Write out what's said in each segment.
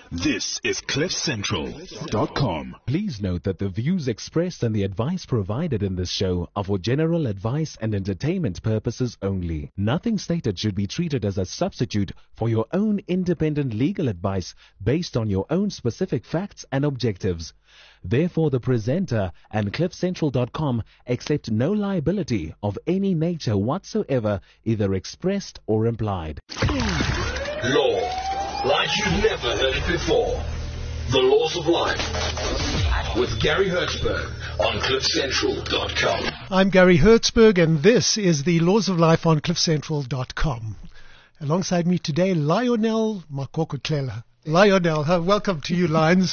This is CliffCentral.com. Please note that the views expressed and the advice provided in this show are for general advice and entertainment purposes only. Nothing stated should be treated as a substitute for your own independent legal advice based on your own specific facts and objectives. Therefore, the presenter and CliffCentral.com accept no liability of any nature whatsoever, either expressed or implied. Law, like you've never heard it before. The Laws of Life with Gary Hertzberg on CliffCentral.com. I'm Gary Hertzberg, and this is the Laws of Life on CliffCentral.com. Alongside me today, Lionel Makokotlela. Lionel, welcome to you, Lions.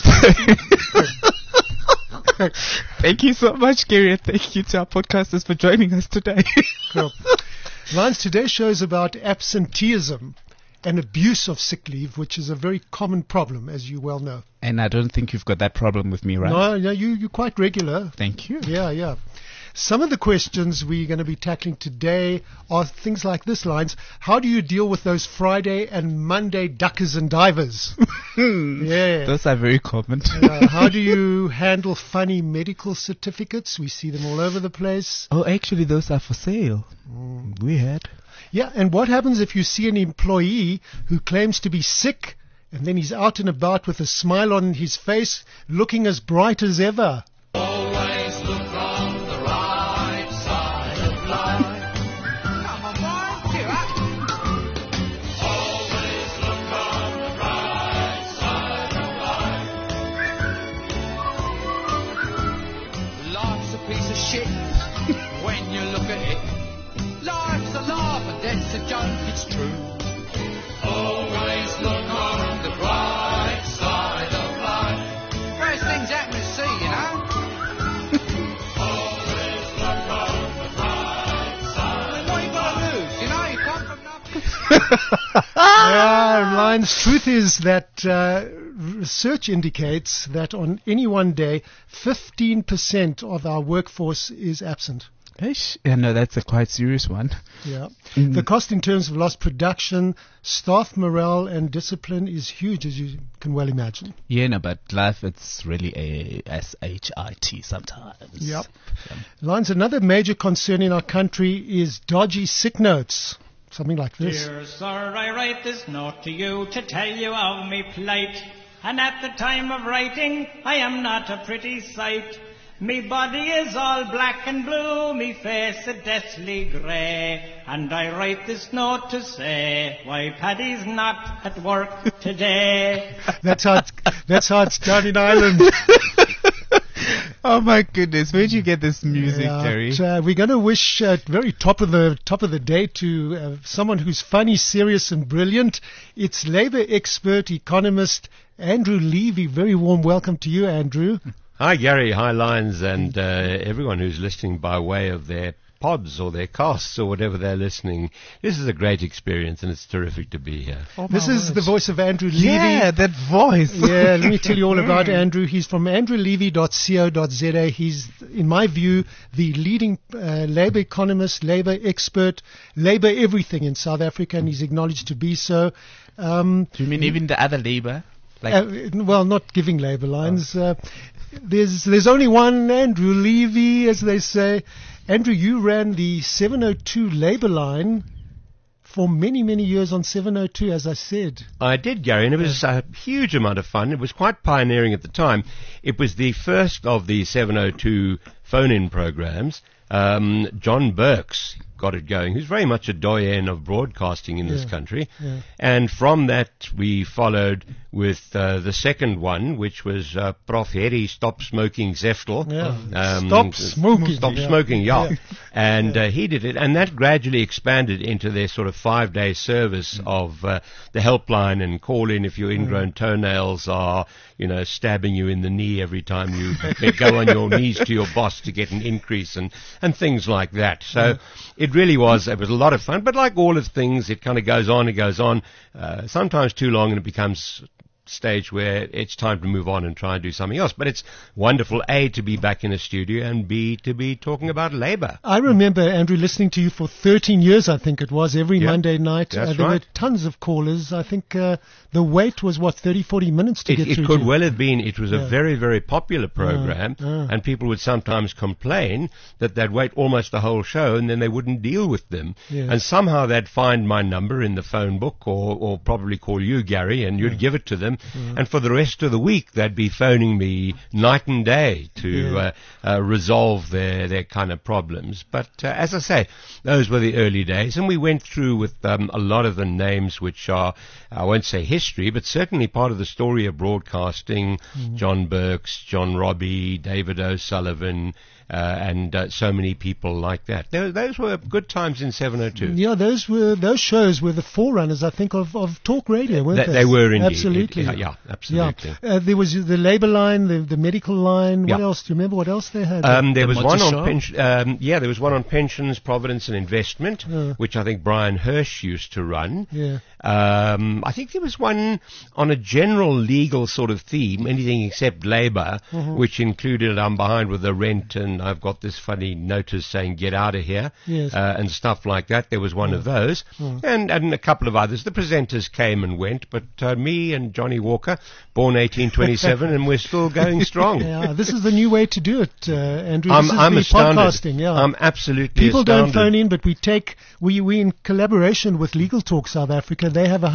Thank you so much, Gary, and thank you to our podcasters for joining us today. Cool. Lions, today's show is about absenteeism and abuse of sick leave, which is a very common problem, as you well know. And I don't think you've got that problem with me, right? No, you're quite regular. Thank you. Yeah. Some of the questions we're going to be tackling today are things like this, Lines. How do you deal with those Friday and Monday duckers and divers? Yeah. Those are very common. How do you handle funny medical certificates? We see them all over the place. Oh, actually, those are for sale. Weird. Yeah, and what happens if you see an employee who claims to be sick and then he's out and about with a smile on his face, looking as bright as ever? Always look on the right side of life. Come on, boy, cheer up. Always look on the right side of life. Life's a piece of shit when you look at it. Life's a laugh and death's a joke, it's true. Always look on the bright side of life. Worst things happen to see, you know. Always look on the bright side. What you got to lose, you know? You come from nothing. Lions, truth is that research indicates that on any one day, 15% of our workforce is absent. Yeah, no, that's a quite serious one. Yeah. The cost in terms of lost production, staff morale and discipline is huge, as you can well imagine. Yeah, no, but life, it's really a S-H-I-T sometimes. Yep. Lions, another major concern in our country is dodgy sick notes. Something like this. Dear sir, I write this note to you to tell you of me plight. And at the time of writing, I am not a pretty sight. Me body is all black and blue, me face a deathly grey. And I write this note to say why Paddy's not at work today. That's how it's done in Ireland. Oh my goodness, where'd you get this music, Gary? We're going to wish very top of the day to someone who's funny, serious and brilliant. It's Labour expert, economist Andrew Levy. Very warm welcome to you, Andrew. Hi, Gary. Hi, Lions, and everyone who's listening by way of their pods or their casts or whatever they're listening. This is a great experience, and it's terrific to be here. This is the voice of Andrew Levy. Yeah, that voice. Yeah, let me tell you all about Andrew. He's from andrewlevy.co.za. He's, in my view, the leading Labour economist, Labour expert, Labour everything in South Africa, and he's acknowledged to be so. Do you mean even the other Labour? Well, not giving Labour lines. There's only one Andrew Levy, as they say. Andrew, you ran the 702 Labour line for many, many years on 702, as I said. I did, Gary, and it was a huge amount of fun. It was quite pioneering at the time. It was the first of the 702 phone-in programs. John Burks got it going, who's very much a doyen of broadcasting in this country. Yeah. And from that, we followed with the second one, which was Prof. Harry Stop Smoking Zeftel. Yeah. Stop Smoking, yeah. And he did it, and that gradually expanded into their sort of 5-day service of the helpline and call in if your ingrown toenails are, stabbing you in the knee every time you go on your knees to your boss to get an increase and things like that. So it really was a lot of fun, but like all of things, it kind of goes on, sometimes too long, and it becomes stage where it's time to move on and try and do something else. But it's wonderful, A, to be back in a studio, and B, to be talking about labour. I remember, Andrew, listening to you for 13 years, I think it was, every Yeah, Monday night. that's There right. were tons of callers. I think the wait was, 30, 40 minutes to get It through could to. well have been. It was a Yeah. very, very popular program, and people would sometimes complain that they'd wait almost the whole show and then they wouldn't deal with them. Yes. And somehow they'd find my number in the phone book, or probably call you, Gary, and you'd give it to them. And for the rest of the week, they'd be phoning me night and day to resolve their kind of problems. But as I say, those were the early days, and we went through with a lot of the names which are, I won't say history, but certainly part of the story of broadcasting. John Burks, John Robbie, David O'Sullivan, and so many people like that. Those were good times in 702. Yeah, those shows were the forerunners, I think, of talk radio, weren't they? They were indeed. Absolutely. Yeah, absolutely. Yeah. There was the labour line, the medical line. What Yeah. else? Do you remember what else they had? There was one motor on there was one on pensions, providence, and investment, which I think Brian Hirsch used to run. Yeah. I think there was one on a general legal sort of theme, anything except labour, which included I'm behind with the rent and I've got this funny notice saying get out of here, Yes. and stuff like that. There was one of those, and a couple of others. The presenters came and went, but me and Johnny Walker, born 1827, and we're still going strong. Yeah, this is the new way to do it, Andrew. I'm This is the astounded. podcasting. Yeah. I'm absolutely People astounded. don't phone in, but we in collaboration with Legal Talk South Africa. They have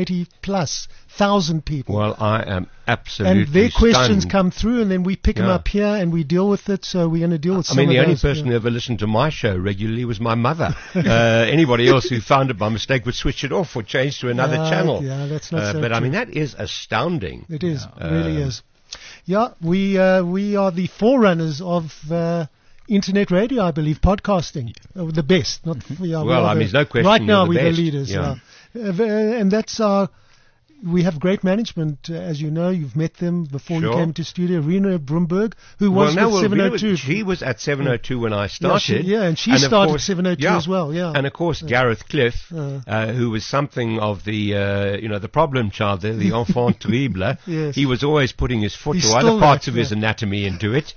180,000 people. Well, I am absolutely And their questions stunned. come through, and then we pick them Yeah. up here, and we deal with it. So we're going to deal with I some mean, of the only those, person yeah. who ever listened to my show regularly was my mother. Anybody else who found it by mistake would switch it off or change to another channel. Yeah, that's not so But I true. mean, that is astounding. It is, really is. Yeah, we are the forerunners of internet radio, I believe, podcasting. The best. Not we are. Well, we are I mean, the- there's no question Right now, you're the we're best. the leaders. Yeah. And that's our. We have great management, as you know. You've met them before you Sure. came to studio. Rena Brumberg, who was with 702. She was at 702 when I Yeah, started. and she of started course- 702 as well, yeah. And of course, Gareth Cliff, who was something of the, the problem child there, the enfant terrible. Yes. He was always putting his foot He's or still other parts that, of his yeah. anatomy into it.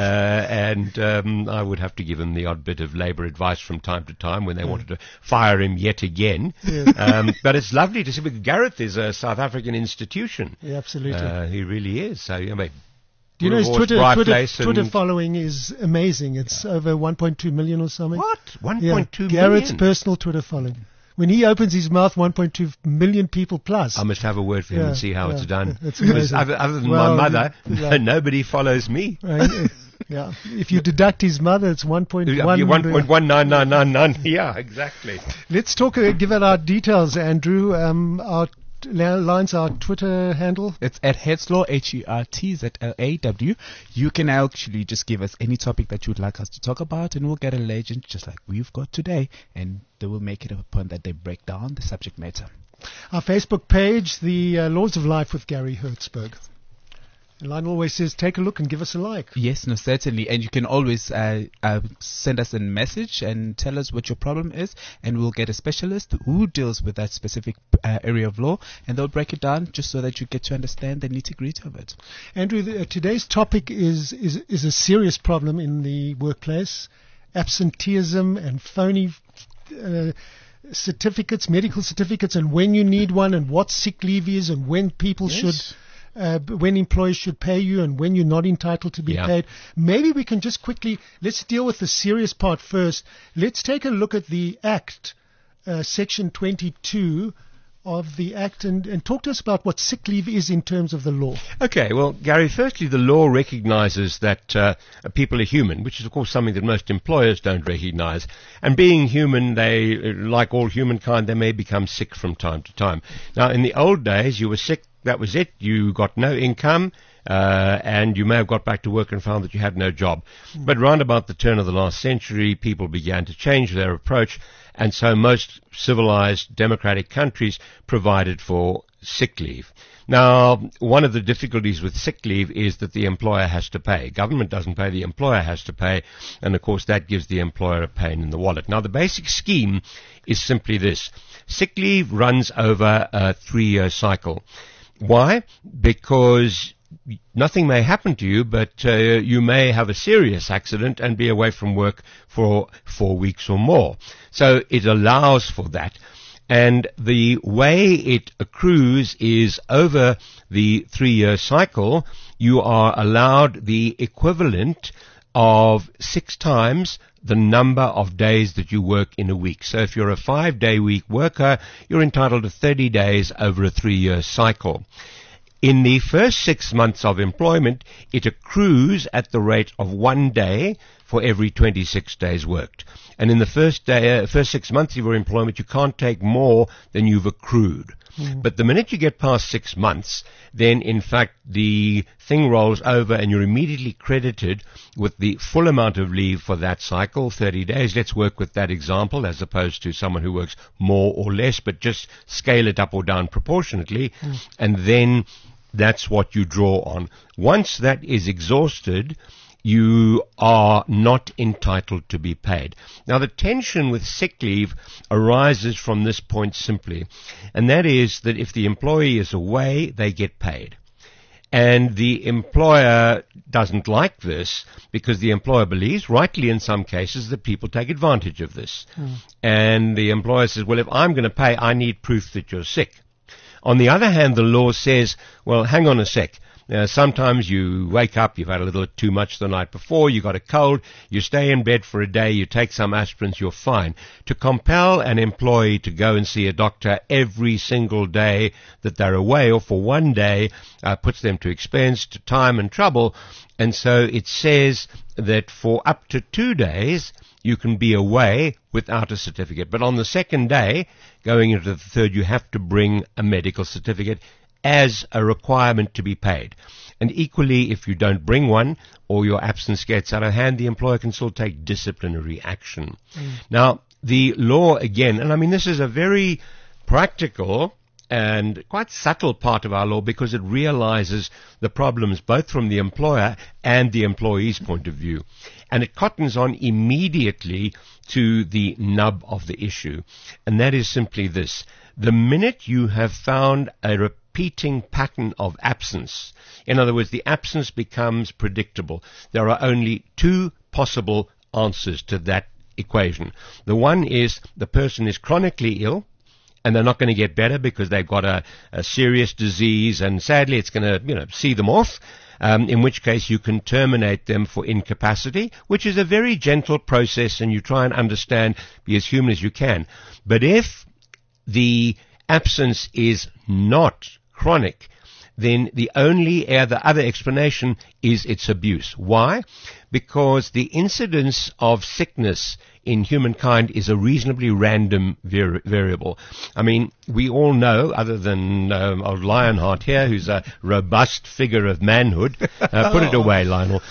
And I would have to give him the odd bit of labour advice from time to time when they wanted to fire him yet again. But it's lovely to see, because Gareth is a South African institution. Yeah, absolutely. He really is. So, I mean, Do you know his Boulevard's Twitter bright Twitter, place Twitter and- following is amazing. It's over 1.2 million or something. What? 1.2 Yeah, million? Garrett's personal Twitter following. When he opens his mouth, 1.2 million people plus. I must have a word for him Yeah, and see how yeah, it's done. it's Because amazing. other than Well, my mother, yeah. nobody follows me. Yeah. If you deduct his mother, it's 1.1 million. 1.19999. Yeah, exactly. Let's talk. Give out our details, Andrew. Our lines, our Twitter handle. It's at Hetzlaw, HERTZLAW. You can actually just give us any topic that you would like us to talk about, and we'll get a legend just like we've got today, and they will make it a point that they break down the subject matter. Our Facebook page, The Laws of Life with Gary Hertzberg. The line always says, take a look and give us a like. Yes, no, certainly. And you can always send us a message and tell us what your problem is, and we'll get a specialist who deals with that specific area of law, and they'll break it down just so that you get to understand the nitty-gritty of it. Andrew, today's topic is a serious problem in the workplace. Absenteeism and phony certificates, medical certificates, and when you need one, and what sick leave is, and when people should... when employers should pay you and when you're not entitled to be paid. Maybe we can just quickly, let's deal with the serious part first. Let's take a look at the Act, Section 22 of the Act, and talk to us about what sick leave is in terms of the law. Okay, well, Gary, firstly, the law recognizes that people are human, which is, of course, something that most employers don't recognize. And being human, they, like all humankind, they may become sick from time to time. Now, in the old days, you were sick, that was it. You got no income, and you may have got back to work and found that you had no job. But round about the turn of the last century, people began to change their approach, and so most civilized democratic countries provided for sick leave. Now, one of the difficulties with sick leave is that the employer has to pay. Government doesn't pay, the employer has to pay, and of course that gives the employer a pain in the wallet. Now, the basic scheme is simply this. Sick leave runs over a 3-year cycle. Why? Because nothing may happen to you, but you may have a serious accident and be away from work for 4 weeks or more. So it allows for that. And the way it accrues is over the 3-year cycle, you are allowed the equivalent of 6 times the number of days that you work in a week. So if you're a 5-day week worker, you're entitled to 30 days over a 3-year cycle. In the first 6 months of employment, it accrues at the rate of 1 day for every 26 days worked. And in the first 6 months of your employment, you can't take more than you've accrued. But the minute you get past 6 months, then in fact the thing rolls over and you're immediately credited with the full amount of leave for that cycle, 30 days. Let's work with that example as opposed to someone who works more or less, but just scale it up or down proportionately. And then that's what you draw on. Once that is exhausted, you are not entitled to be paid. Now, the tension with sick leave arises from this point simply, and that is that if the employee is away, they get paid. And the employer doesn't like this because the employer believes, rightly in some cases, that people take advantage of this. And the employer says, well, if I'm going to pay, I need proof that you're sick. On the other hand, the law says, well, hang on a sec. Sometimes you wake up, you've had a little too much the night before, you got a cold, you stay in bed for a day, you take some aspirins, you're fine. To compel an employee to go and see a doctor every single day that they're away, or for 1 day, puts them to expense, to time and trouble. And so it says that for up to 2 days, you can be away without a certificate. But on the second day, going into the third, you have to bring a medical certificate as a requirement to be paid. And equally, if you don't bring one or your absence gets out of hand, the employer can still take disciplinary action. Now, the law again, and I mean this is a very practical and quite subtle part of our law because it realizes the problems both from the employer and the employee's point of view. And it cottons on immediately to the nub of the issue. And that is simply this. The minute you have found a repeating pattern of absence, in other words, the absence becomes predictable, there are only 2 possible answers to that equation. The one is the person is chronically ill, and they're not going to get better because they've got a serious disease, and sadly it's going to, see them off, in which case you can terminate them for incapacity, which is a very gentle process, and you try and understand, be as human as you can. But if the absence is not chronic, then the other explanation is its abuse. Why? Because the incidence of sickness in humankind is a reasonably random variable. I mean, we all know, other than old Lionheart here, who's a robust figure of manhood, put it away, Lionel,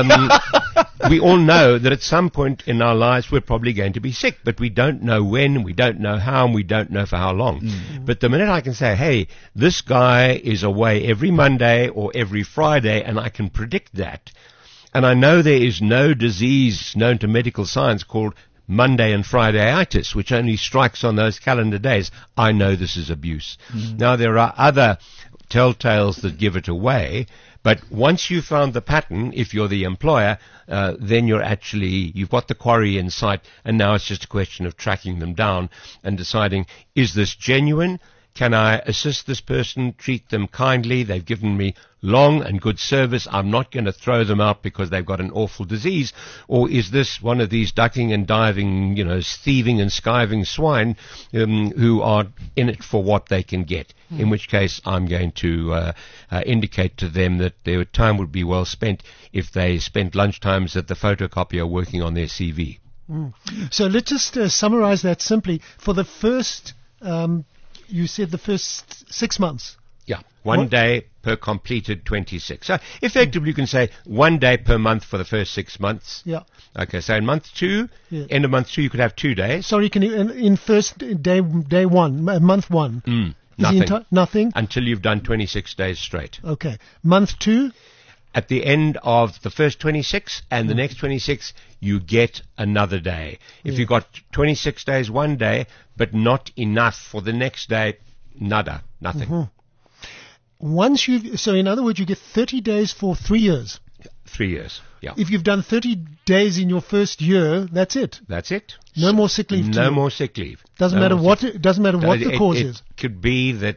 we all know that at some point in our lives we're probably going to be sick, but we don't know when, we don't know how, and we don't know for how long. But the minute I can say, hey, this guy is away every Monday or every Friday, and I can predict that, and I know there is no disease known to medical science called Monday and Fridayitis, which only strikes on those calendar days, I know this is abuse. Now, there are other telltales that give it away, but once you've found the pattern, if you're the employer, then you've got the quarry in sight, and now it's just a question of tracking them down and deciding, is this genuine? Can I assist this person, treat them kindly? They've given me long and good service. I'm not going to throw them out because they've got an awful disease. Or is this one of these ducking and diving, thieving and skiving swine who are in it for what they can get? In which case I'm going to indicate to them that their time would be well spent if they spent lunchtimes at the photocopier working on their CV. So let's just summarize that simply. For the first... you said the first 6 months. Yeah, 1 day per completed 26. So effectively you can say 1 day per month for the first 6 months. Yeah. Okay, so in month 2, end of month 2, you could have 2 days. Sorry, can you, in first day 1, month 1? Nothing. Nothing? Until you've done 26 days straight. Okay. Month 2? At the end of the first 26 and the next 26, you get another day. If you've got 26 days 1 day, but not enough for the next day, nada, nothing. So in other words, you get 30 days for 3 years. 3 years. Yeah. If you've done 30 days in your first year, that's it. That's it. No more sick leave. No more sick leave. Doesn't matter what the cause it is. Could be that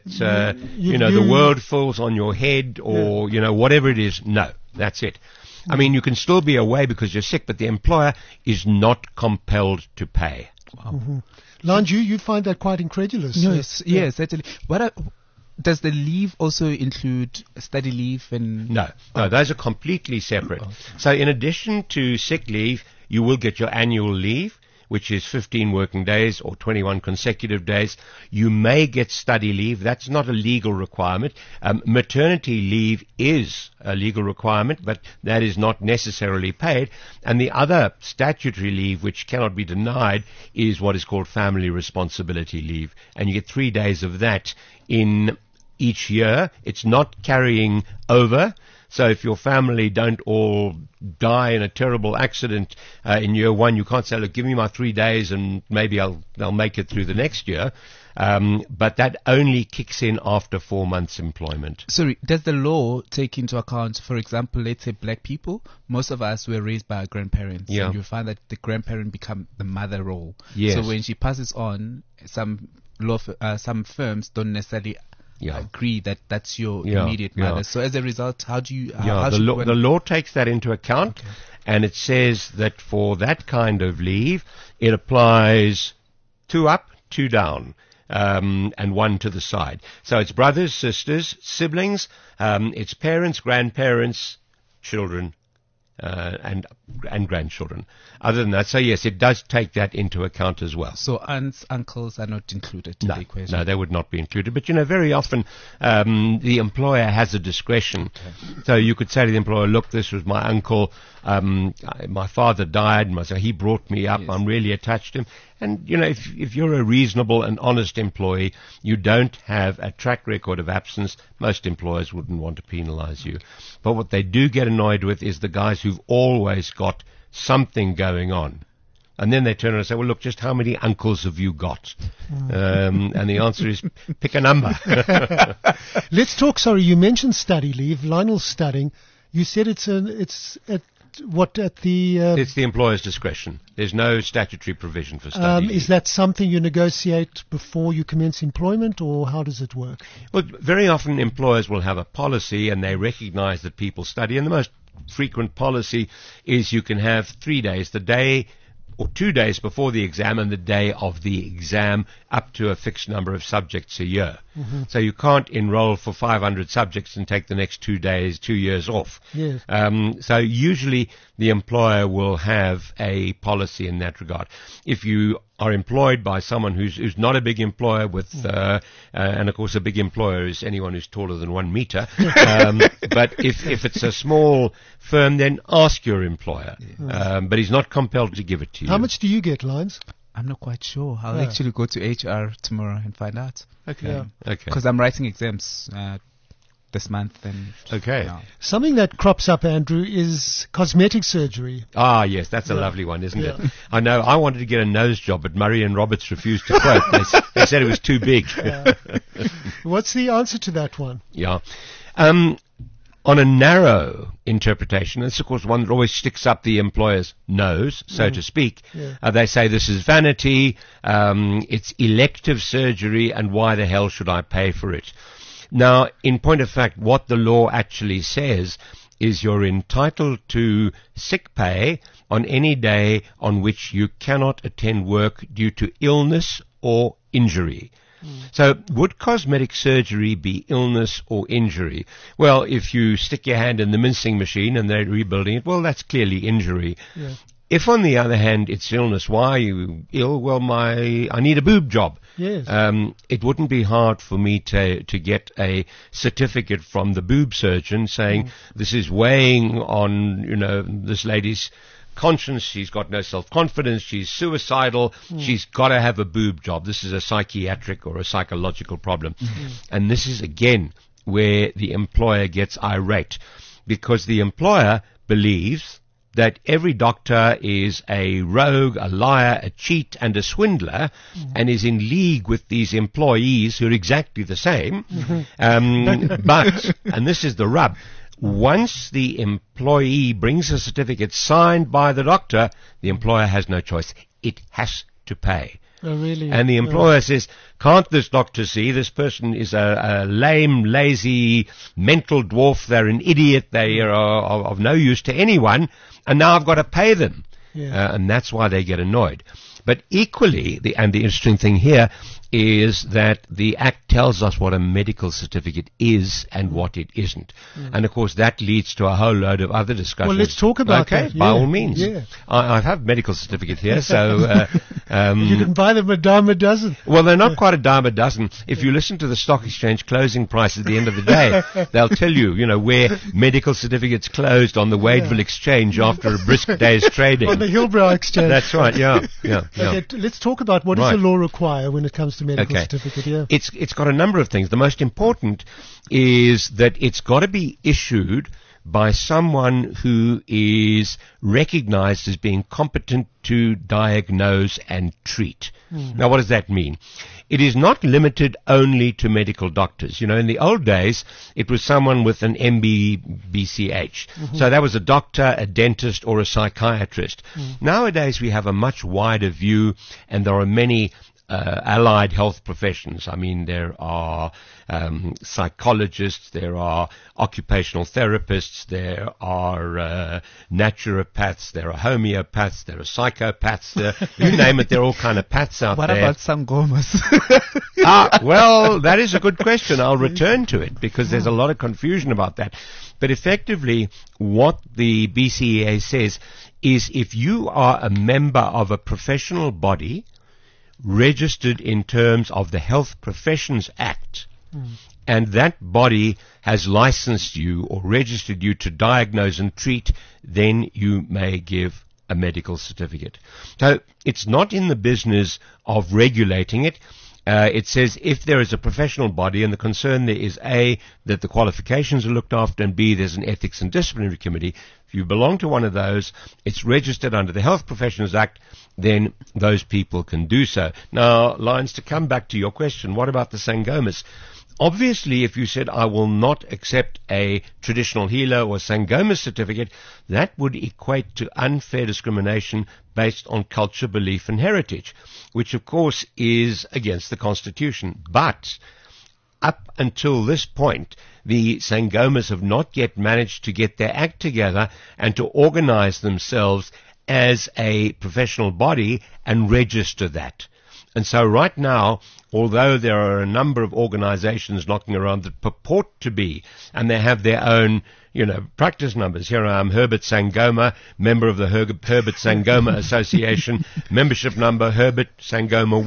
the world falls on your head, or whatever it is. No, that's it. I mean, you can still be away because you're sick, but the employer is not compelled to pay. Wow. Mm-hmm. Lange, you find that quite incredulous. Yes, certainly. Does the leave also include study leave and? No, those are completely separate. Okay. So in addition to sick leave, you will get your annual leave, which is 15 working days or 21 consecutive days. You may get study leave. That's not a legal requirement. Maternity leave is a legal requirement, but that is not necessarily paid. And the other statutory leave, which cannot be denied, is what is called family responsibility leave. And you get 3 days of that in each year. It's not carrying over. So if your family don't all die in a terrible accident in year one, you can't say, look, give me my 3 days and maybe I'll make it through the next year. But that only kicks in after 4 months employment. Sorry, does the law take into account, for example, let's say black people? Most of us were raised by our grandparents. Yeah. And you find that the grandparent become the mother role. Yes. So when she passes on, some firms don't necessarily agree that that's your immediate mother. So as a result, how do you... the law takes that into account, and it says that for that kind of leave, it applies 2 up, 2 down. And 1 to the side. So it's brothers, sisters, siblings, it's parents, grandparents, children, and grandchildren. Other than that, so yes, it does take that into account as well. So aunts, uncles are not included in the equation? No, they would not be included. But, very often the employer has a discretion. Okay. So you could say to the employer, look, this was my uncle, my father died, so he brought me up, yes. I'm really attached to him. And, if you're a reasonable and honest employee, you don't have a track record of absence, most employers wouldn't want to penalize you. But what they do get annoyed with is the guys who've always got something going on. And then they turn around and say, well, look, just how many uncles have you got? And the answer is, pick a number. Let's talk, you mentioned study leave. Lionel's studying. You said it's at the... it's the employer's discretion. There's no statutory provision for study leave. Is that something you negotiate before you commence employment, or how does it work? Well, very often employers will have a policy and they recognize that people study, and the most frequent policy is you can have 3 days, the day or 2 days before the exam and the day of the exam, up to a fixed number of subjects a year. Mm-hmm. So you can't enroll for 500 subjects and take the next 2 years off. Yes. So usually the employer will have a policy in that regard. If you are employed by someone who's not a big employer with, and of course a big employer is anyone who's taller than 1 meter. But if it's a small firm, then ask your employer. But he's not compelled to give it to you. How much do you get, Lions? I'm not quite sure. I'll actually go to HR tomorrow and find out. Okay. Yeah. Okay. Because I'm writing exams this month. And something that crops up, Andrew, is cosmetic surgery. Ah, yes, that's a lovely one, isn't it? I know. I wanted to get a nose job, but Murray and Roberts refused to quote. They said it was too big. What's the answer to that one? Yeah. On a narrow interpretation, this is of course one that always sticks up the employer's nose, so to speak. Yeah. They say this is vanity, it's elective surgery, and why the hell should I pay for it? Now, in point of fact, what the law actually says is you're entitled to sick pay on any day on which you cannot attend work due to illness or injury. So would cosmetic surgery be illness or injury? Well, if you stick your hand in the mincing machine and they're rebuilding it, well, that's clearly injury. Yeah. If, on the other hand, it's illness, why are you ill? Well, I need a boob job. Yes. It wouldn't be hard for me to get a certificate from the boob surgeon saying this is weighing on, this lady's conscience, she's got no self-confidence, she's suicidal, she's got to have a boob job. This is a psychiatric or a psychological problem. And this is, again, where the employer gets irate, because the employer believes that every doctor is a rogue, a liar, a cheat, and a swindler, and is in league with these employees who are exactly the same. But, and this is the rub, once the employee brings a certificate signed by the doctor, the employer has no choice. It has to pay. Oh, really? And the employer says, can't this doctor see this person is a lame, lazy, mental dwarf, they're an idiot, they are of no use to anyone, and now I've got to pay them. And that's why they get annoyed. But equally, the interesting thing here is that the Act tells us what a medical certificate is and what it isn't. And of course that leads to a whole load of other discussions. Well, let's talk about that. By all means. I have a medical certificate here, so... you can buy them a dime a dozen. Well, they're not quite a dime a dozen. If you listen to the stock exchange closing price at the end of the day, they'll tell you, where medical certificates closed on the Wadeville Exchange after a brisk day's trading. On the Hillbrow Exchange. That's right, yeah. Okay, let's talk about what does the law require when it comes to medical certificate. It's got a number of things. The most important is that it's got to be issued by someone who is recognized as being competent to diagnose and treat. Now, what does that mean? It is not limited only to medical doctors. In the old days, it was someone with an MB-BCH. So that was a doctor, a dentist, or a psychiatrist. Nowadays, we have a much wider view, and there are many allied health professions. I mean, there are psychologists, there are occupational therapists, there are naturopaths, there are homeopaths, there are psychopaths, you name it, there are all kind of paths out What there. about sangomas? Well, that is a good question. I'll return to it because there's a lot of confusion about that. But effectively, what the BCEA says is if you are a member of a professional body registered in terms of the Health Professions Act, and that body has licensed you or registered you to diagnose and treat, then you may give a medical certificate. So it's not in the business of regulating it. It says if there is a professional body, and the concern there is A, that the qualifications are looked after, and B, there's an ethics and disciplinary committee. If you belong to one of those, it's registered under the Health Professions Act, then those people can do so. Now, Lions, to come back to your question, what about the Sangomas? Obviously, if you said, I will not accept a traditional healer or Sangoma certificate, that would equate to unfair discrimination based on culture, belief, and heritage, which, of course, is against the Constitution. But up until this point, the Sangomas have not yet managed to get their act together and to organize themselves as a professional body and register that. And so right now, although there are a number of organizations knocking around that purport to be, and they have their own, practice numbers. Here I am, Herbert Sangoma, member of the Herbert Sangoma Association, membership number Herbert Sangoma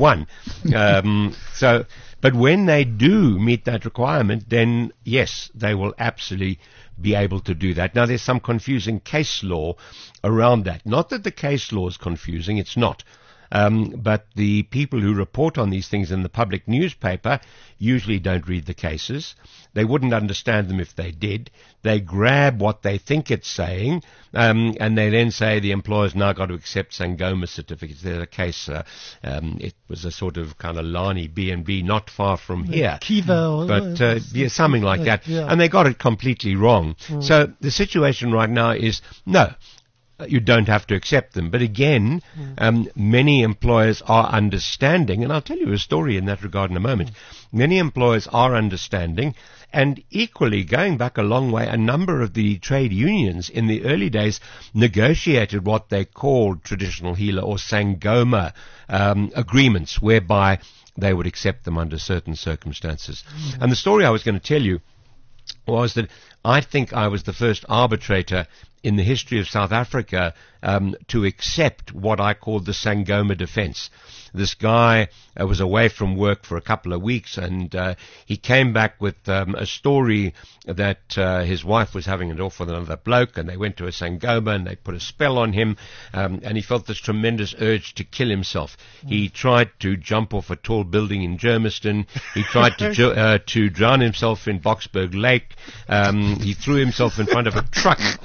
1. But when they do meet that requirement, then yes, they will absolutely be able to do that. Now, there's some confusing case law around that. Not that the case law is confusing, it's not. But the people who report on these things in the public newspaper usually don't read the cases. They wouldn't understand them if they did. They grab what they think it's saying, and they then say the employer's now got to accept Sangoma certificates. There's a case, it was a sort of kind of Lani B&B not far from here. Kiva. But something like that. Yeah. And they got it completely wrong. So the situation right now is, no, you don't have to accept them. But again, many employers are understanding, and I'll tell you a story in that regard in a moment. Many employers are understanding, and equally, going back a long way, a number of the trade unions in the early days negotiated what they called traditional healer or Sangoma agreements, whereby they would accept them under certain circumstances. And the story I was going to tell you was that I think I was the first arbitrator in the history of South Africa to accept what I called the Sangoma defense. This guy was away from work for a couple of weeks, and he came back with a story that his wife was having it off with another bloke, and they went to a Sangoma and they put a spell on him, and he felt this tremendous urge to kill himself. He tried to jump off a tall building in Germiston. He tried to drown himself in Boksburg Lake. He threw himself in front of a truck on the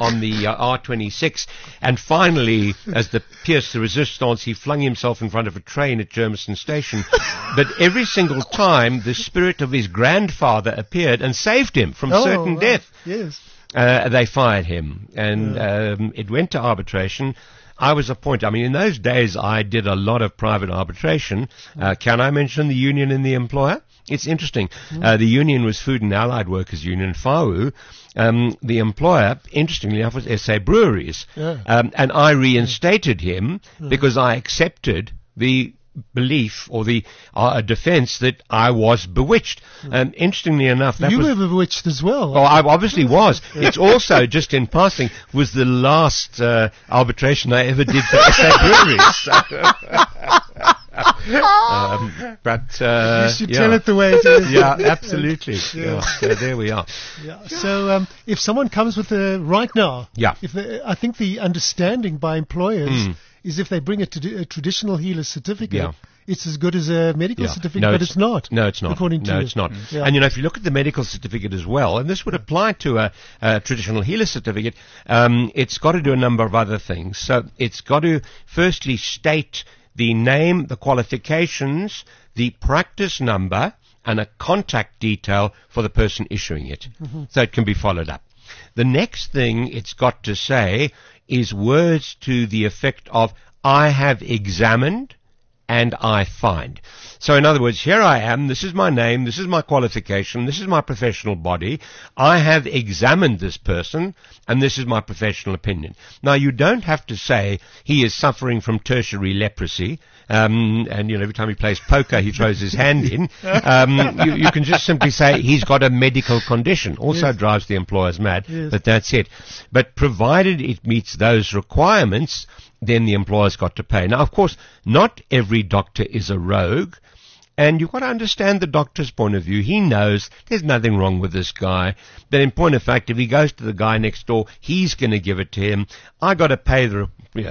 R26. And finally, as the pièce de resistance, he flung himself in front of a train at Germiston Station. But every single time, the spirit of his grandfather appeared and saved him from certain death. Yes. They fired him, and it went to arbitration. I was appointed. I mean, in those days, I did a lot of private arbitration. Can I mention the union and the employer? It's interesting. The union was Food and Allied Workers Union, FAU. The employer, interestingly enough, was SA Breweries. And I reinstated him because I accepted the belief or the defense that I was bewitched. Interestingly enough, that you was... were bewitched as well. Oh, I obviously was. It's also, just in passing, was the last arbitration I ever did for SA Breweries. You should tell it the way it is. Yeah, absolutely. Yeah, so there we are. Yeah. So if someone comes with right now, Yeah. I think the understanding by employers is if they bring a traditional healer certificate, it's as good as a medical certificate, but it's not. No, it's not. According to no, you. it's not. Yeah. And if you look at the medical certificate as well, and this would apply to a traditional healer certificate, it's got to do a number of other things. So it's got to firstly state the name, the qualifications, the practice number, and a contact detail for the person issuing it, so it can be followed up. The next thing it's got to say is words to the effect of, I have examined and I find. So in other words, here I am, this is my name, this is my qualification, this is my professional body, I have examined this person, and this is my professional opinion. Now, you don't have to say he is suffering from tertiary leprosy, and every time he plays poker, he throws his hand in. You can just simply say he's got a medical condition. Also drives the employers mad, but that's it. But provided it meets those requirements, then the employer's got to pay. Now, of course, not every doctor is a rogue, and you've got to understand the doctor's point of view. He knows there's nothing wrong with this guy, but in point of fact, if he goes to the guy next door, he's going to give it to him. I got to pay the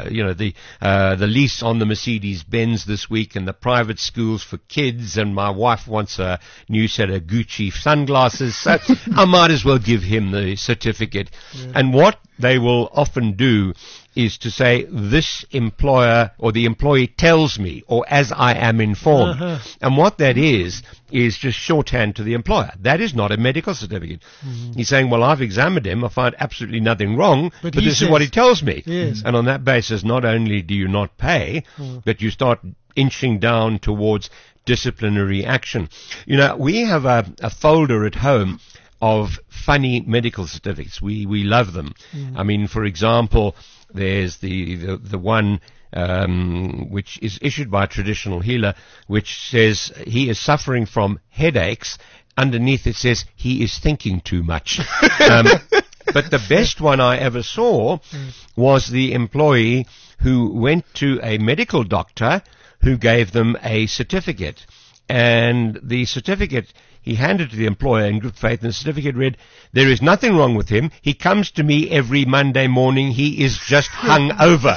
lease on the Mercedes-Benz this week, and the private schools for kids, and my wife wants a new set of Gucci sunglasses, so I might as well give him the certificate. And what they will often do is to say, this employer or the employee tells me, or as I am informed. And what that is just shorthand to the employer. That is not a medical certificate. He's saying, well, I've examined him, I find absolutely nothing wrong, but this is what he tells me. And on that basis, not only do you not pay, but you start inching down towards disciplinary action. We have a folder at home of funny medical certificates. We love them. I mean, for example, there's the one which is issued by a traditional healer, which says he is suffering from headaches. Underneath it says he is thinking too much. But the best one I ever saw was the employee who went to a medical doctor who gave them a certificate. And the certificate he handed to the employer in good faith, and the certificate read, there is nothing wrong with him. He comes to me every Monday morning. He is just hung over.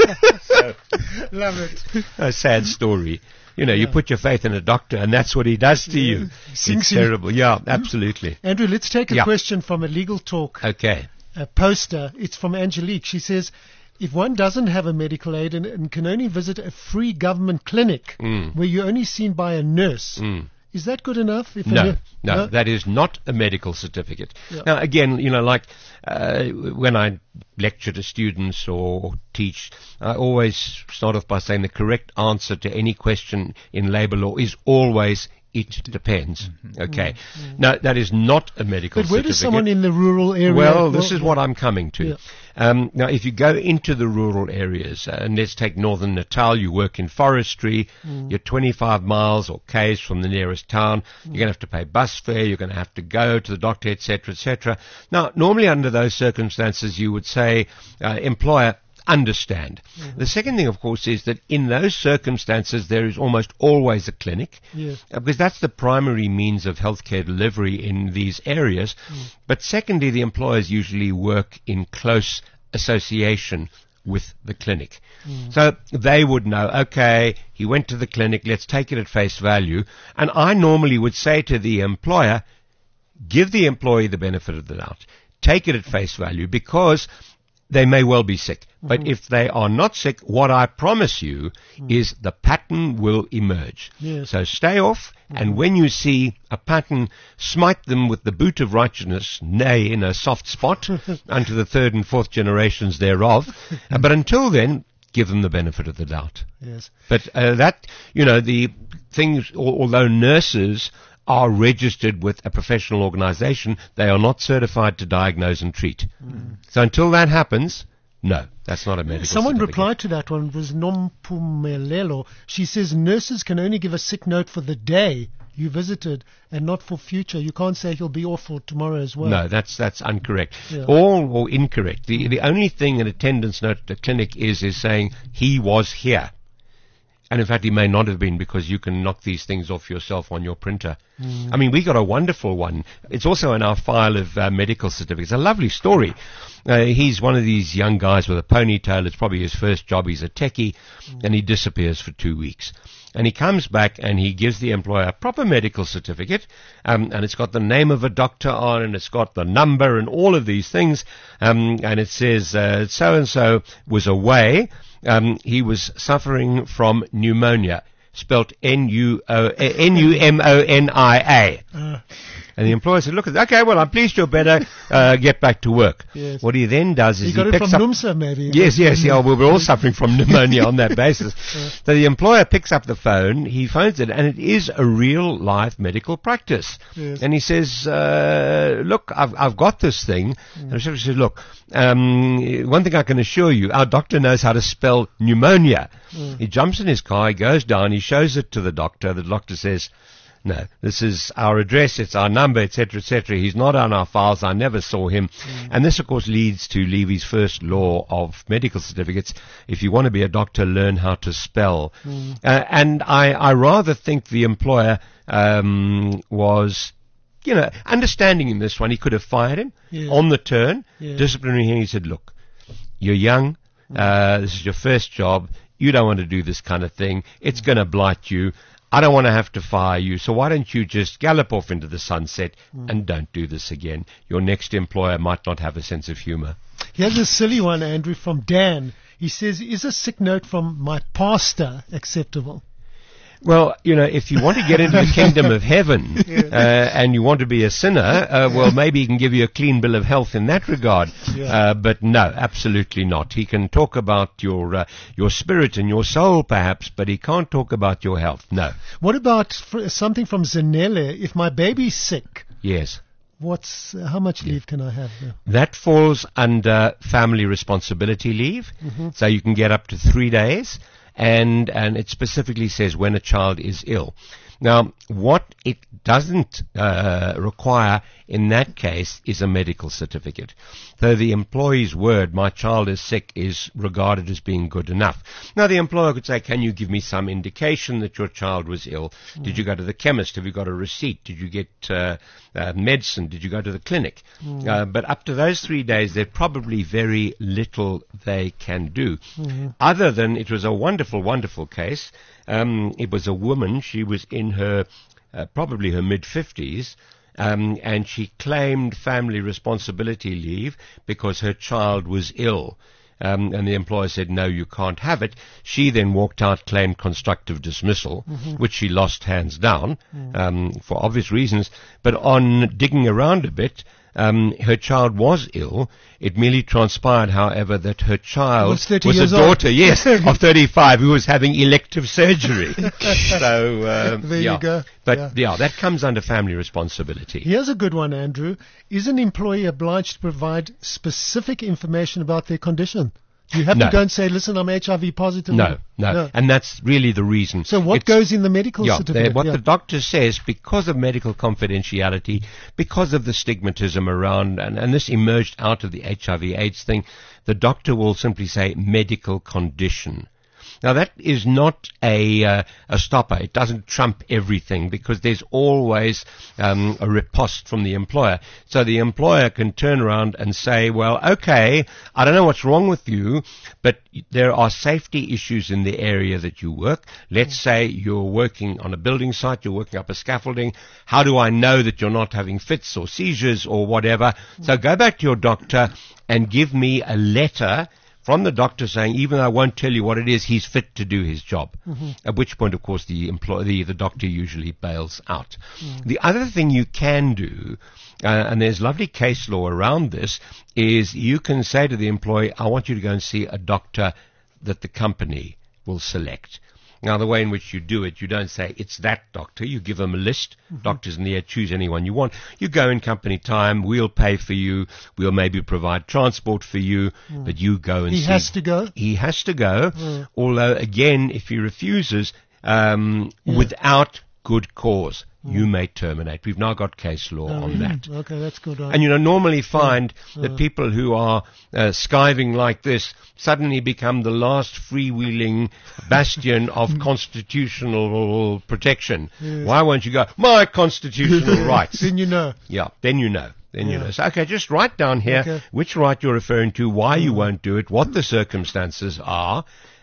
Love it. A sad story. You put your faith in a doctor, and that's what he does to you. It's terrible. Yeah, absolutely. Andrew, let's take a question from a Legal Talk poster. It's from Angelique. She says, if one doesn't have a medical aid and can only visit a free government clinic where you're only seen by a nurse, is that good enough? No, that is not a medical certificate. Now, again, when I lecture to students or teach, I always start off by saying the correct answer to any question in labor law is always it depends. Okay. Now, that is not a medical certificate. But where does someone in the rural area... Well, this is what I'm coming to. Now, if you go into the rural areas, and let's take Northern Natal, you work in forestry, you're 25 miles or k's from the nearest town, you're going to have to pay bus fare, you're going to have to go to the doctor, etc., etc. Now, normally under those circumstances, you would say, employer, understand. The second thing, of course, is that in those circumstances there is almost always a clinic, because that's the primary means of healthcare delivery in these areas. But secondly, the employers usually work in close association with the clinic. So they would know, okay, he went to the clinic, let's take it at face value. And I normally would say to the employer, give the employee the benefit of the doubt. Take it at face value, because they may well be sick. But if they are not sick, what I promise you is the pattern will emerge. Yes. So stay off, and when you see a pattern, smite them with the boot of righteousness, nay, in a soft spot, unto the third and fourth generations thereof. But until then, give them the benefit of the doubt. Yes. But the things, although nurses are registered with a professional organization, they are not certified to diagnose and treat. So until that happens, no, that's not a medical Someone certificate. replied to that one, it was Nompumelelo. She says nurses can only give a sick note for the day you visited and not for future. You can't say he'll be off for tomorrow as well. No, that's incorrect. Yeah. Or incorrect. The only thing an attendance note at the clinic is saying he was here. And in fact, he may not have been, because you can knock these things off yourself on your printer. I mean, we got a wonderful one. It's also in our file of medical certificates. A lovely story. He's one of these young guys with a ponytail. It's probably his first job. He's a techie, and he disappears for 2 weeks. And he comes back and he gives the employer a proper medical certificate, and it's got the name of a doctor on, and it's got the number and all of these things, and it says so-and-so was away. He was suffering from pneumonia, spelt N-U-M-O-N-I-A. And the employer said, look, okay, well, I'm pleased you're better. Get back to work. Yes. What he then does is He got it picks from up... NUMSA, maybe. Yes, yeah, well, we're all suffering from pneumonia on that basis. So the employer picks up the phone, he phones it, and it is a real-life medical practice. Yes. And he says, look, I've got this thing. And the secretary says, look, one thing I can assure you, our doctor knows how to spell pneumonia. He jumps in his car, he goes down, he shows it to the doctor. The doctor says, no, this is our address, it's our number, etc., etc. He's not on our files, I never saw him. And this, of course, leads to Levy's first law of medical certificates. If you want to be a doctor, learn how to spell. And I rather think the employer was... understanding in this one, he could have fired him on the turn, disciplinary hearing. He said, look, you're young, this is your first job, you don't want to do this kind of thing, it's going to blight you, I don't want to have to fire you, so why don't you just gallop off into the sunset and don't do this again. Your next employer might not have a sense of humor. Here's a silly one, Andrew, from Dan. He says, is a sick note from my pastor acceptable? Well, if you want to get into the kingdom of heaven and you want to be a sinner, well, maybe he can give you a clean bill of health in that regard. But no, absolutely not. He can talk about your spirit and your soul, perhaps, but he can't talk about your health. No. What about something from Zanele? If my baby's sick, yes, how much leave can I have there? That falls under family responsibility leave, so you can get up to 3 days. And it specifically says when a child is ill. Now, what it doesn't require in that case is a medical certificate. Though the employee's word, my child is sick, is regarded as being good enough. Now, the employer could say, can you give me some indication that your child was ill? Did you go to the chemist? Have you got a receipt? Did you get medicine? Did you go to the clinic? But up to those 3 days, there's probably very little they can do. Other than it was a wonderful, wonderful case. It was a woman. She was in her probably her mid-50s, and she claimed family responsibility leave because her child was ill. And the employer said, no, you can't have it. She then walked out, claimed constructive dismissal, which she lost hands down for obvious reasons. But on digging around a bit, her child was ill. It merely transpired, however, that her child was a daughter, of 35 who was having elective surgery. So, there you go. But that comes under family responsibility. Here's a good one, Andrew. Is an employee obliged to provide specific information about their condition? Do you have to go and say, listen, I'm HIV positive? No. And that's really the reason. So what goes in the medical certificate? The doctor says, because of medical confidentiality, because of the stigmatism around, and this emerged out of the HIV/AIDS thing, the doctor will simply say medical condition. Now, that is not a stopper. It doesn't trump everything because there's always a riposte from the employer. So the employer can turn around and say, well, okay, I don't know what's wrong with you, but there are safety issues in the area that you work. Let's say you're working on a building site, you're working up a scaffolding. How do I know that you're not having fits or seizures or whatever? So go back to your doctor and give me a letter from the doctor saying, even though I won't tell you what it is, he's fit to do his job. At which point, of course, the doctor usually bails out. The other thing you can do, and there's lovely case law around this, is you can say to the employee, I want you to go and see a doctor that the company will select. Now, the way in which you do it, you don't say, it's that doctor. You give them a list. Doctors in the air, choose anyone you want. You go in company time. We'll pay for you. We'll maybe provide transport for you. But you go and see. He has to go? He has to go. Although, again, if he refuses, without good cause, you may terminate. We've now got case law on that. Okay, that's good. And normally find that people who are skiving like this suddenly become the last freewheeling bastion of constitutional protection. Why won't you go, my constitutional rights? Then you know. Yeah, then you know. Then you know. So, okay, just write down here which right you're referring to, why you won't do it, what the circumstances are.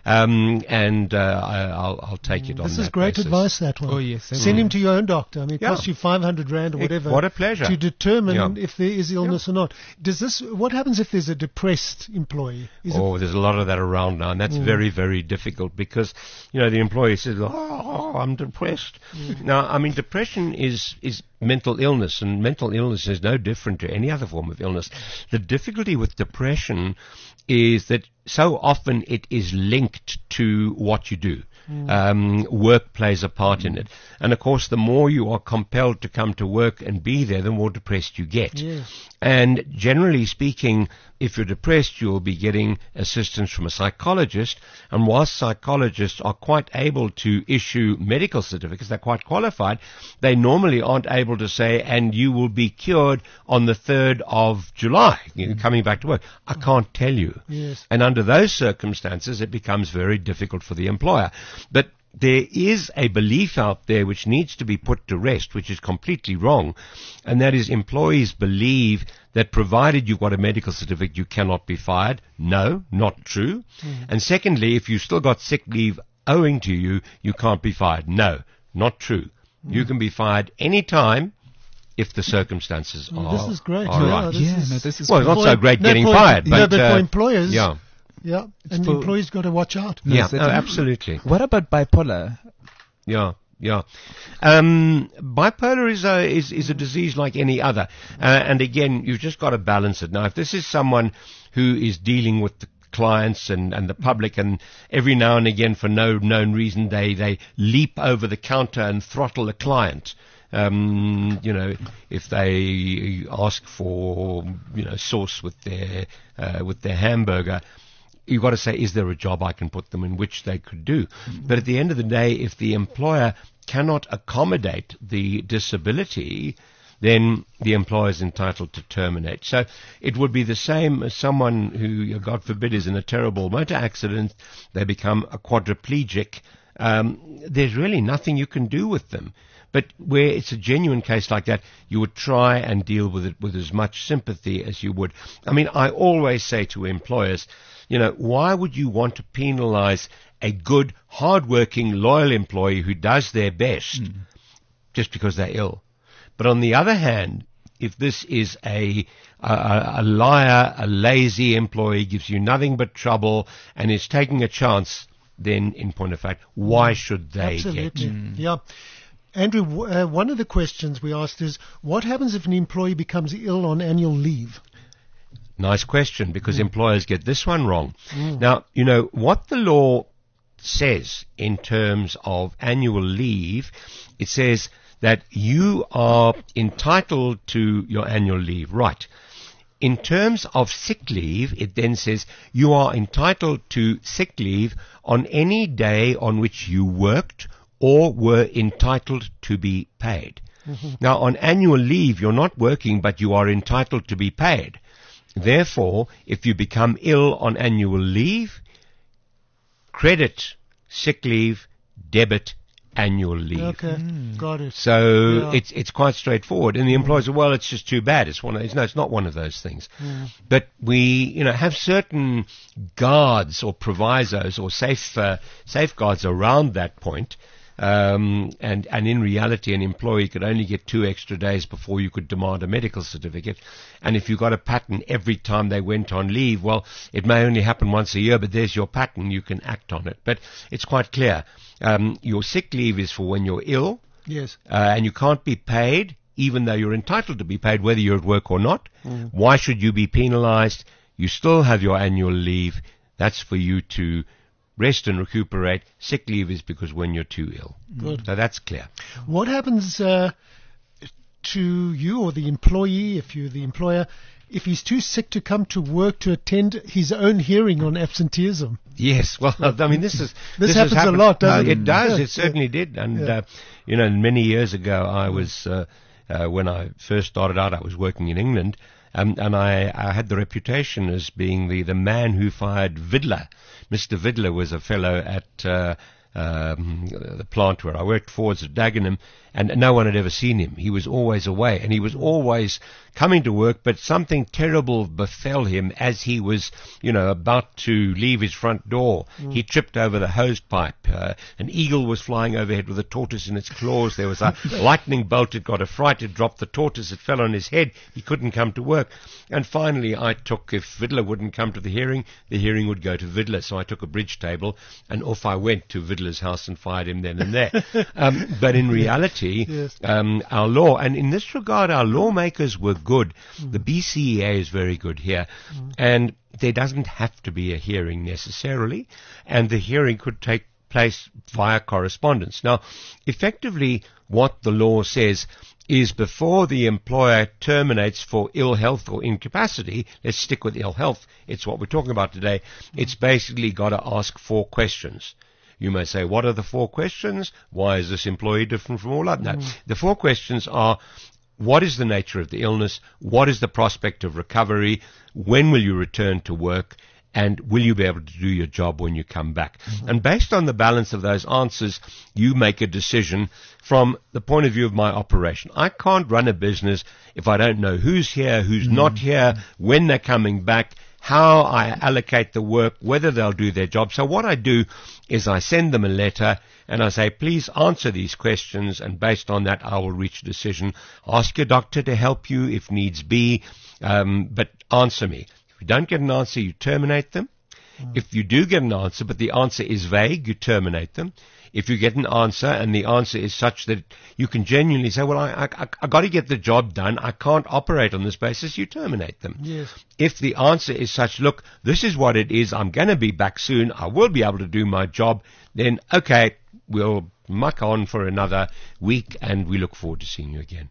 I'll take it on that. This is great basis. advice, that one. Oh, yes. Send him to your own doctor. I mean, it costs you 500 Rand or whatever. What a pleasure. To determine if there is illness or not. What happens if there's a depressed employee? There's a lot of that around now, and that's very, very difficult because, the employee says, I'm depressed. Now, I mean, depression is mental illness, and mental illness is no different to any other form of illness. The difficulty with depression is that so often it is linked to what you do. Work plays a part in it. And of course, the more you are compelled to come to work and be there, the more depressed you get. And generally speaking, if you're depressed, you'll be getting assistance from a psychologist. And whilst psychologists are quite able to issue medical certificates, they're quite qualified, they normally aren't able to say, and you will be cured on the 3rd of July, coming back to work. I can't tell you. And under those circumstances, it becomes very difficult for the employer. But there is a belief out there which needs to be put to rest, which is completely wrong, and that is employees believe that provided you've got a medical certificate, you cannot be fired. No, not true. And secondly, if you've still got sick leave owing to you, you can't be fired. No, not true. You can be fired any time if the circumstances are This is great. right. This is Well, it's not so great getting fired, but for employers, yeah. And employees got to watch out. Absolutely. What about bipolar? Yeah. Bipolar is a disease like any other. And again, you've just got to balance it. Now, if this is someone who is dealing with the clients and the public, and every now and again for no known reason they leap over the counter and throttle a client. If they ask for, sauce with their hamburger, you've got to say, is there a job I can put them in which they could do? But at the end of the day, if the employer cannot accommodate the disability, then the employer is entitled to terminate. So it would be the same as someone who, God forbid, is in a terrible motor accident. They become a quadriplegic. There's really nothing you can do with them. But where it's a genuine case like that, you would try and deal with it with as much sympathy as you would. I mean, I always say to employers, why would you want to penalize a good, hard-working, loyal employee who does their best just because they're ill? But on the other hand, if this is a liar, a lazy employee, gives you nothing but trouble, and is taking a chance, then, in point of fact, why should they get? Yeah. Andrew, one of the questions we asked is, what happens if an employee becomes ill on annual leave? Nice question, because employers get this one wrong. Now, what the law says in terms of annual leave, it says that you are entitled to your annual leave, right? In terms of sick leave, it then says you are entitled to sick leave on any day on which you worked or were entitled to be paid. Now, on annual leave, you're not working, but you are entitled to be paid. Therefore, if you become ill on annual leave, credit sick leave, debit annual leave. Okay, got it. So it's quite straightforward. And the employers say, well, it's just too bad. It's not one of those things. But we, have certain guards or provisos or safeguards around that point. and in reality, an employee could only get 2 extra days before you could demand a medical certificate. And if you got a pattern every time they went on leave, well, it may only happen once a year, but there's your pattern. You can act on it. But it's quite clear. Your sick leave is for when you're ill. Yes. And you can't be paid, even though you're entitled to be paid, whether you're at work or not. Why should you be penalized? You still have your annual leave. That's for you to rest and recuperate. Sick leave is because when you're too ill. Good. So that's clear. What happens to you or the employee, if you're the employer, if he's too sick to come to work to attend his own hearing on absenteeism? Yes, well, I mean, this happens a lot, doesn't it? It does. Yeah, It certainly did. And, many years ago, I was, when I first started out, I was working in England. And I had the reputation as being the man who fired Vidler. Mr. Vidler was a fellow at the plant where I worked for, at Dagenham, and no one had ever seen him. He was always away, and he was always coming to work, but something terrible befell him as he was, about to leave his front door. He tripped over the hose pipe. An eagle was flying overhead with a tortoise in its claws. There was a lightning bolt. It got a fright. It dropped the tortoise. It fell on his head. He couldn't come to work. And finally, if Vidler wouldn't come to the hearing would go to Vidler. So I took a bridge table, and off I went to Vidler's house and fired him then and there. But in reality, our law, and in this regard, our lawmakers were good. The BCEA is very good here. And there doesn't have to be a hearing necessarily, and the hearing could take place via correspondence. Now, effectively, what the law says is before the employer terminates for ill health or incapacity, let's stick with ill health, it's what we're talking about today, it's basically got to ask 4 questions. You may say, what are the 4 questions? Why is this employee different from all others? No, the 4 questions are, what is the nature of the illness? What is the prospect of recovery? When will you return to work? And will you be able to do your job when you come back? And based on the balance of those answers, you make a decision from the point of view of my operation. I can't run a business if I don't know who's here, who's not here, when they're coming back, how I allocate the work, whether they'll do their job. So what I do is I send them a letter and I say, please answer these questions, and based on that I will reach a decision. Ask your doctor to help you if needs be, but answer me. If you don't get an answer, you terminate them. If you do get an answer, but the answer is vague, you terminate them. If you get an answer and the answer is such that you can genuinely say, well, I got to get the job done, I can't operate on this basis, you terminate them. Yes. If the answer is such, look, this is what it is, I'm going to be back soon, I will be able to do my job, then, okay, we'll muck on for another week and we look forward to seeing you again.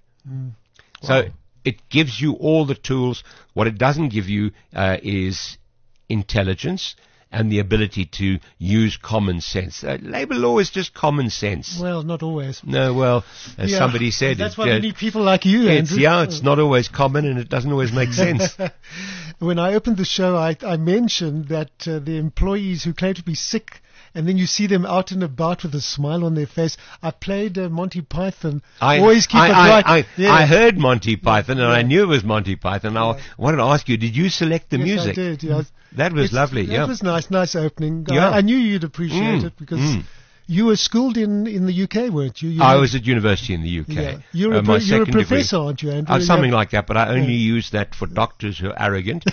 So it gives you all the tools. What it doesn't give you is intelligence and the ability to use common sense. Labour law is just common sense. Well, not always. No, well, as somebody said... That's why we need people like you, Andrew. It's not always common and it doesn't always make sense. When I opened the show, I mentioned that the employees who claim to be sick, and then you see them out and about with a smile on their face. I played Monty Python. Always keep it right. I heard Monty Python, and I knew it was Monty Python. I wanted to ask you, did you select the music? I did, yes. That was lovely, That was nice opening. Yeah. I knew you'd appreciate it because you were schooled in the UK, weren't you? I was at university in the UK. Yeah. You're a professor, aren't you, Andrew? Something like that, but I only use that for doctors who are arrogant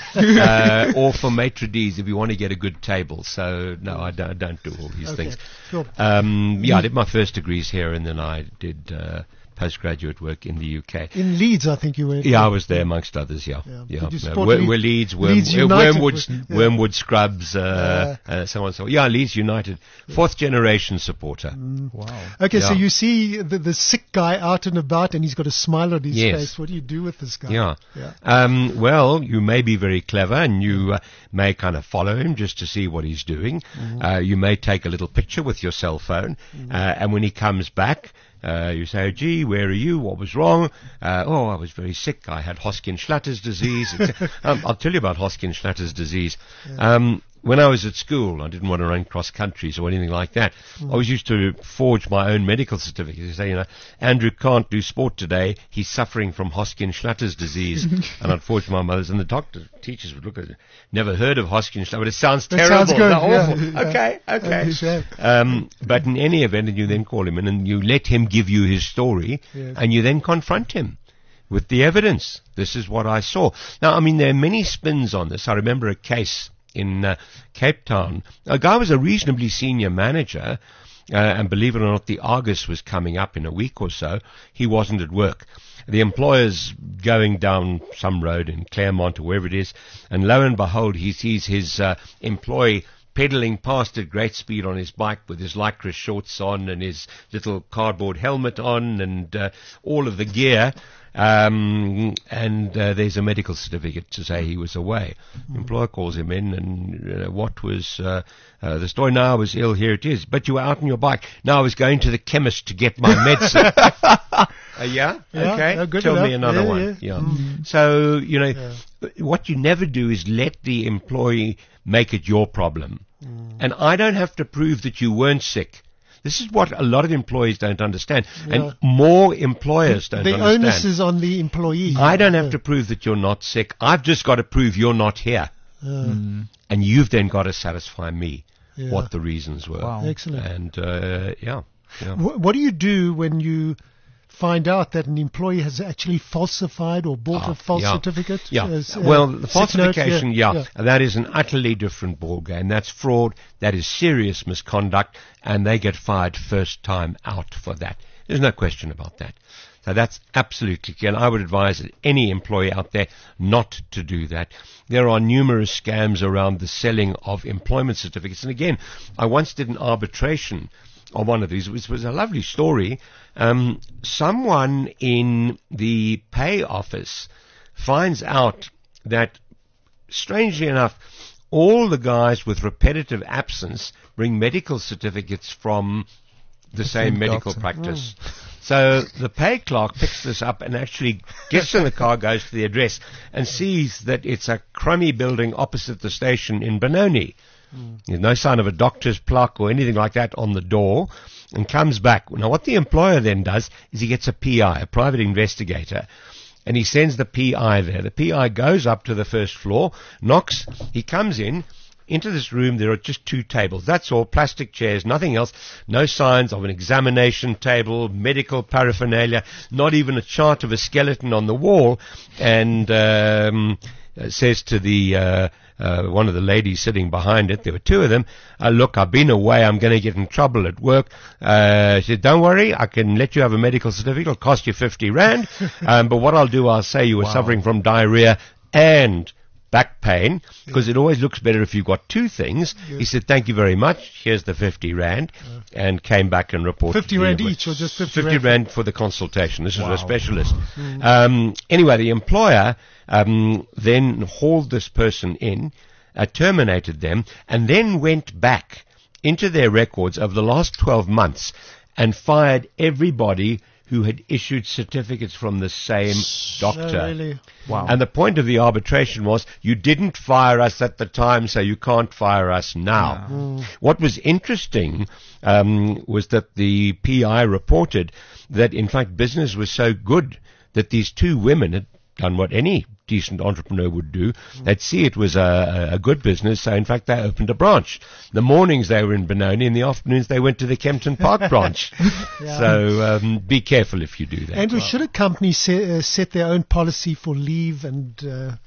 or for maitre d's if you want to get a good table. So, no, I don't do all these things. Sure. I did my first degrees here, and then I did postgraduate work in the UK. In Leeds, I think you were. Yeah, I was there amongst others, yeah. We're Leeds, Wormwood Scrubs, so on and so on. Yeah, Leeds United. 4th generation supporter. Wow. Okay, so you see the sick guy out and about and he's got a smile on his face. What do you do with this guy? Yeah. Well, you may be very clever and you may kind of follow him just to see what he's doing. You may take a little picture with your cell phone and when he comes back, you say, gee, where are you? What was wrong? I was very sick. I had Hoskin-Schlatter's disease. I'll tell you about Hoskin-Schlatter's disease. when I was at school, I didn't want to run cross countries or anything like that. I always used to forge my own medical certificates. You say, Andrew can't do sport today. He's suffering from Hoskin-Schlatter's disease. And I'd forge my mother's, and the teachers would look at it. Never heard of Hoskin-Schlatter, but it sounds terrible. Sounds good, awful. Okay. But in any event, and you then call him in and you let him give you his story, and you then confront him with the evidence. This is what I saw. Now, I mean, there are many spins on this. I remember a case in Cape Town. A guy was a reasonably senior manager, and believe it or not, the Argus was coming up in a week or so. He wasn't at work. The employer's going down some road in Claremont or wherever it is, and lo and behold, he sees his employee pedaling past at great speed on his bike with his lycra shorts on and his little cardboard helmet on and all of the gear. And there's a medical certificate to say he was away. The employer calls him in, and what was the story? Now I was ill, here it is. But you were out on your bike. Now I was going to the chemist to get my medicine. Yeah? Okay. Tell me another one. Yeah. So, what you never do is let the employee make it your problem. And I don't have to prove that you weren't sick. This is what a lot of employees don't understand, and more employers don't understand. The onus is on the employee. I don't have to prove that you're not sick. I've just got to prove you're not here. And you've then got to satisfy me what the reasons were. Wow. Excellent. And, What do you do when you find out that an employee has actually falsified or bought a false certificate? Well, the falsification, that is an utterly different ballgame. That's fraud. That is serious misconduct, and they get fired first time out for that. There's no question about that. So that's absolutely clear, and I would advise any employee out there not to do that. There are numerous scams around the selling of employment certificates. And again, I once did an arbitration on one of these. It was a lovely story. Someone in the pay office finds out that, strangely enough, all the guys with repetitive absence bring medical certificates from the same medical practice. So the pay clerk picks this up and actually gets in the car, goes to the address, and sees that it's a crummy building opposite the station in Benoni. There's no sign of a doctor's plaque or anything like that on the door, and comes back. Now, what the employer then does is he gets a PI, a private investigator, and he sends the PI there. The PI goes up to the first floor, knocks, he comes into this room. There are just two tables. That's all, plastic chairs, nothing else. No signs of an examination table, medical paraphernalia, not even a chart of a skeleton on the wall, and says to the one of the ladies sitting behind it, there were two of them, look, I've been away, I'm going to get in trouble at work. She said, don't worry, I can let you have a medical certificate, it'll cost you 50 rand, but what I'll do, I'll say you were suffering from diarrhea and back pain, because it always looks better if you've got two things. He said, thank you very much, here's the 50 rand, and came back and reported. 50 rand each, or just 50 rand for the consultation. This is a specialist. Anyway, the employer then hauled this person in, terminated them, and then went back into their records of the last 12 months and fired everybody who had issued certificates from the same doctor. Really? Wow. And the point of the arbitration was, you didn't fire us at the time, so you can't fire us now. What was interesting was that the PI reported that, in fact, business was so good that these two women had done what any decent entrepreneur would do. They'd see it was a good business, so in fact they opened a branch. The mornings they were in Benoni, in the afternoons they went to the Kempton Park branch. So be careful if you do that. Andrew, should a company set their own policy for leave and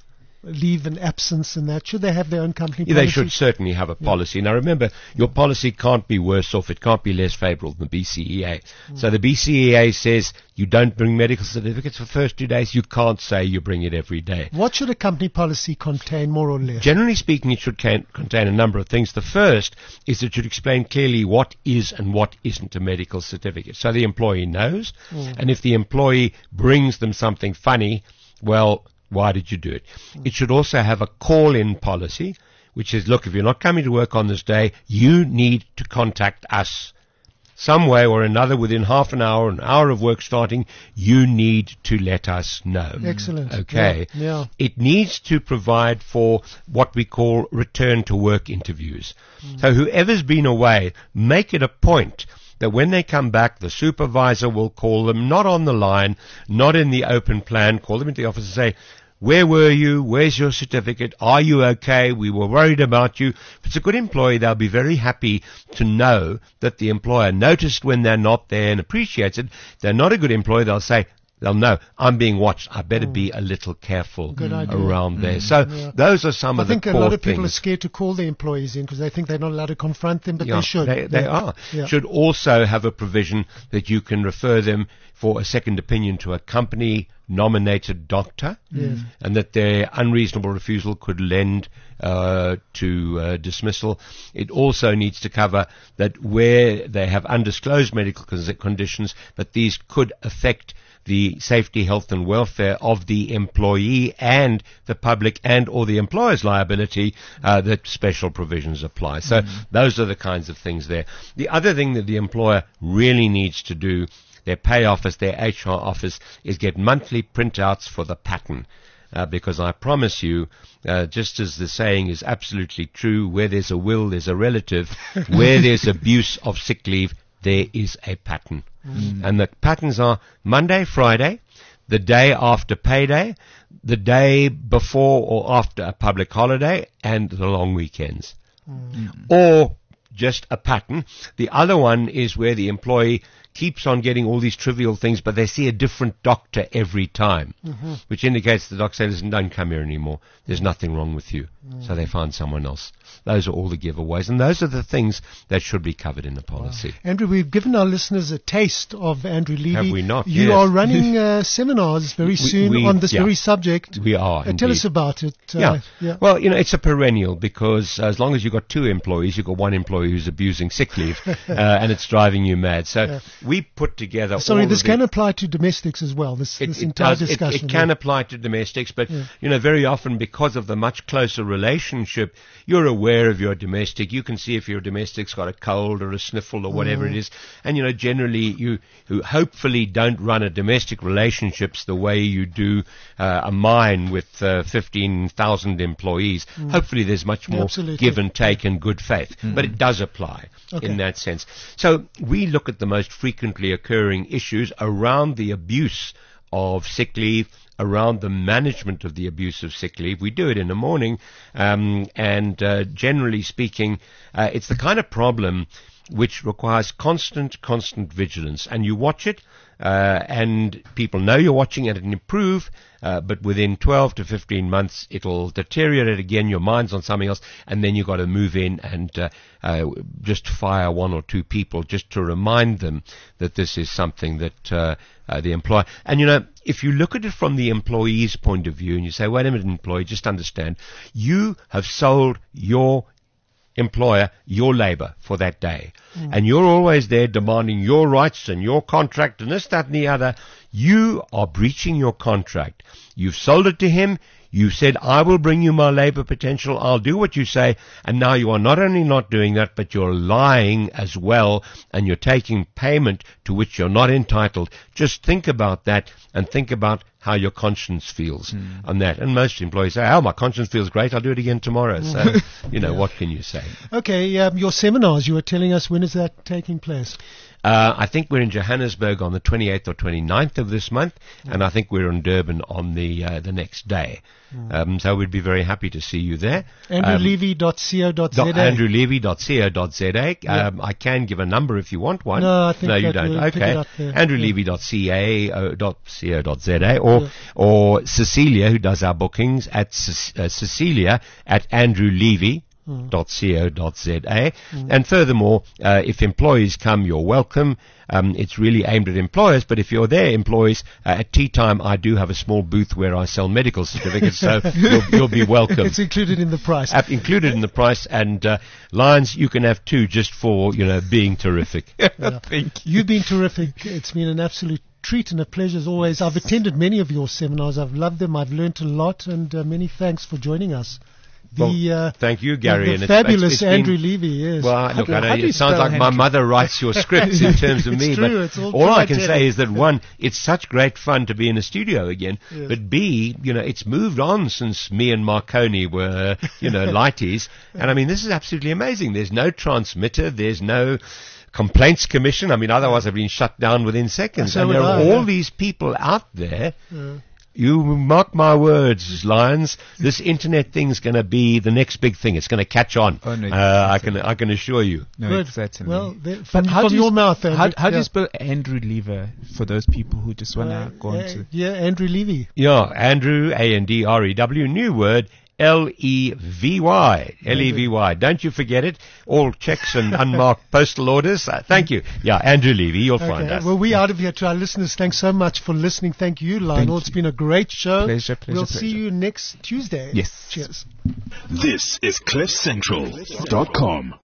absence and that? Should they have their own company policy? They should certainly have a policy. Now remember, your policy can't be worse off. It can't be less favourable than the BCEA. So the BCEA says you don't bring medical certificates for the first 2 days. You can't say you bring it every day. What should a company policy contain, more or less? Generally speaking, it should contain a number of things. The first is it should explain clearly what is and what isn't a medical certificate, so the employee knows. And if the employee brings them something funny, well, why did you do it? It should also have a call-in policy, which is, look, if you're not coming to work on this day, you need to contact us. some way or another, within half an hour of work starting, you need to let us know. Excellent. Okay. Yeah. It needs to provide for what we call return to work interviews. So whoever's been away, make it a point that when they come back, the supervisor will call them, not on the line, not in the open plan, call them into the office and say, where were you? Where's your certificate? Are you okay? We were worried about you. If it's a good employee, they'll be very happy to know that the employer noticed when they're not there and appreciates it. If they're not a good employee, they'll say, they'll know, I'm being watched. I better be a little careful around there. So those are some of the core things. I think a lot of people are scared to call the employees in because they think they're not allowed to confront them, but they should. They are. Yeah. Should also have a provision that you can refer them for a second opinion to a company-nominated doctor, and that their unreasonable refusal could lend to dismissal. It also needs to cover that where they have undisclosed medical conditions, but these could affect the safety, health and welfare of the employee and the public and or the employer's liability, that special provisions apply. So those are the kinds of things there. The other thing that the employer really needs to do, their pay office, their HR office, is get monthly printouts for the pattern. Because I promise you, just as the saying is absolutely true, where there's a will, there's a relative. Where there's abuse of sick leave, there is a pattern. And the patterns are Monday, Friday, the day after payday, the day before or after a public holiday, and the long weekends. Or just a pattern. The other one is where the employee keeps on getting all these trivial things, but they see a different doctor every time, which indicates the doctor says, listen, don't come here anymore. There's nothing wrong with you. So they find someone else. Those are all the giveaways, and those are the things that should be covered in the policy. Andrew, we've given our listeners a taste of Andrew Levy. Have we not? You are running seminars very soon on this very subject. We are. Tell us about it. Well, it's a perennial, because as long as you've got two employees, you've got one employee who's abusing sick leave, and it's driving you mad. So we put together. Sorry, this can apply to domestics as well. This entire discussion. It can apply to domestics, but very often, because of the much closer relationship, you're aware of your domestic. You can see if your domestic's got a cold or a sniffle or whatever it is. And, generally you who hopefully don't run a domestic relationships the way you do a mine with 15,000 employees. Hopefully there's much more give and take and good faith. But it does apply in that sense. So we look at the most frequently occurring issues around the abuse of sick leave, around the management of the abuse of sick leave. We do it in the morning, and generally speaking, it's the kind of problem which requires constant vigilance. And you watch it, and people know you're watching it and improve, but within 12 to 15 months, it'll deteriorate again, your mind's on something else, and then you've got to move in and just fire one or two people just to remind them that this is something that the employer... And, if you look at it from the employee's point of view, and you say, wait a minute, employee, just understand, you have sold your employer your labor for that day, and you're always there demanding your rights and your contract and this, that and the other. You are breaching your contract. You've sold it to him. You said, I will bring you my labor potential. I'll do what you say. And now you are not only not doing that, but you're lying as well, and you're taking payment to which you're not entitled. Just think about that, and think about how your conscience feels on that. And most employees say, my conscience feels great, I'll do it again tomorrow. So, what can you say? Okay, your seminars, you were telling us, when is that taking place? I think we're in Johannesburg on the 28th or 29th of this month, and I think we're in Durban on the next day. So we'd be very happy to see you there. AndrewLevy.co.za. AndrewLevy.co.za. I can give a number if you want one. No, I think no, you don't. Okay. AndrewLevy.co.za or Cecilia, who does our bookings, at Cecilia at AndrewLevy.co.za. And furthermore, if employees come, you're welcome. It's really aimed at employers, but if you're there, employees, at tea time I do have a small booth where I sell medical certificates, so you'll be welcome. It's included in the price. Included in the price, and Lions, you can have two just for, being terrific. Thank you. You've been terrific. It's been an absolute treat and a pleasure as always. I've attended many of your seminars. I've loved them. I've learned a lot, and many thanks for joining us. Thank you, Gary. The and fabulous it's been- Andrew Levy, yes. Well, look, I know how do you it sounds spell like my Andrew? mother writes your scripts in terms of It's me, true, it's all but all I can true, I say tell is that one, it's such great fun to be in a studio again, Yes. but B, it's moved on since me and Marconi were, lighties, and I mean, this is absolutely amazing. There's no transmitter, there's no complaints commission. I mean, otherwise I've been shut down within seconds. So and would there are I, all yeah. these people out there. You mark my words, Lions. This internet thing's going to be the next big thing. It's going to catch on. Oh, no, I can assure you. No, Good. certainly. Well, But from how do you your sp- mouth, Andrew. How do Yeah. you spell Andrew Lever for those people who just want to go on to... Yeah, Andrew Levy. Yeah, Andrew, Andrew, new word, Levy. Levy. Don't you forget it. All checks and unmarked postal orders. Thank you. Yeah, Andrew Levy, you'll find us. Well, we out of here. To our listeners, thanks so much for listening. Thank you, Lionel. It's been a great show. Pleasure, We'll see you next Tuesday. Yes. Cheers. This is CliffCentral.com.